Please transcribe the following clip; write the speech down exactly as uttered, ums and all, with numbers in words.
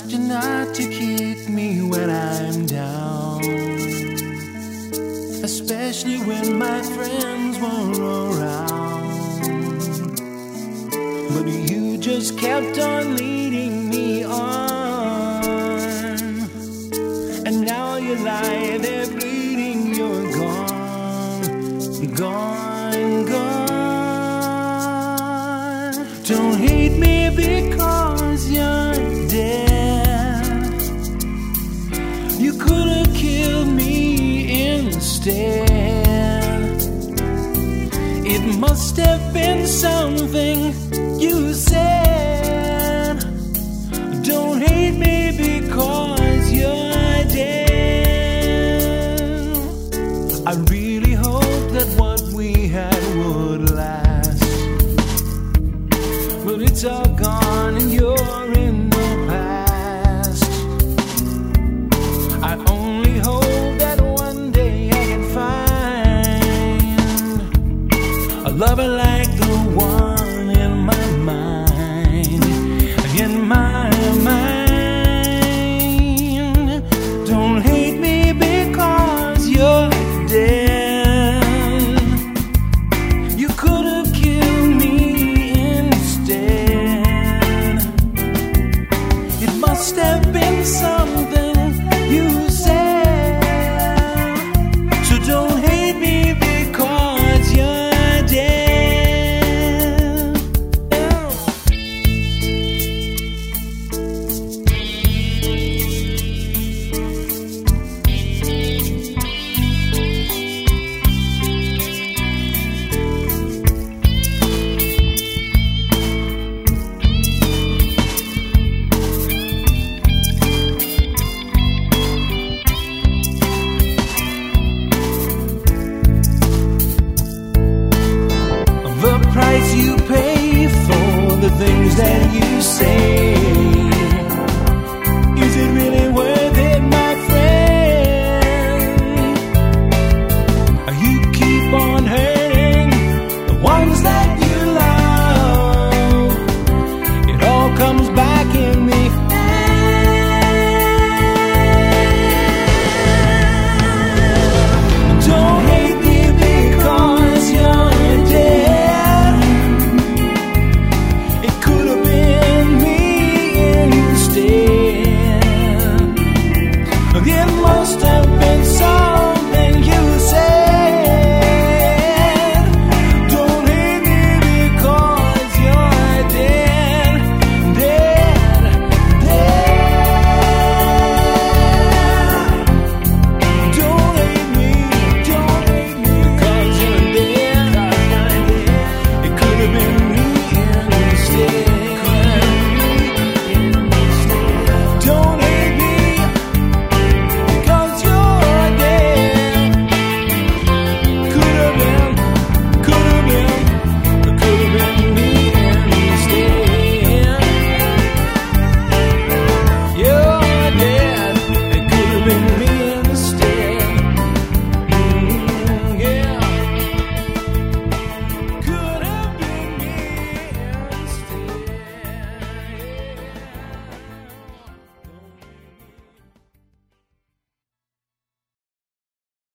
asked you not to kick me when I'm down, especially when my friends were around. But you just kept on leading me on, and now you lie there bleeding. You're gone, gone, gone. Don't hate me because you're dead. You could have killed me instead. It must have been something you said. Don't hate me because you're dead. I really hope that what we had would last, but it's all gone and you're in the past. I only hope that one day I can find a lover like the one in my mind, in my mind. Don't hate me because you're dead. You could have killed me instead. It must have been something you said. So don't hate me because you're dead. The price you pay for the things that you say, is it really worth it, my friend? You keep on hurting the ones that you love. It all comes back in the end. Don't hate me because you're dead. It could have been me instead. It must have been something you said. Don't hate me because you're dead, dead, dead. Don't hate me, don't hate me because you're dead. It could have been me instead. Don't hate me because you're dead. Could have been, could have been, it could have been me instead. You're dead. It could have been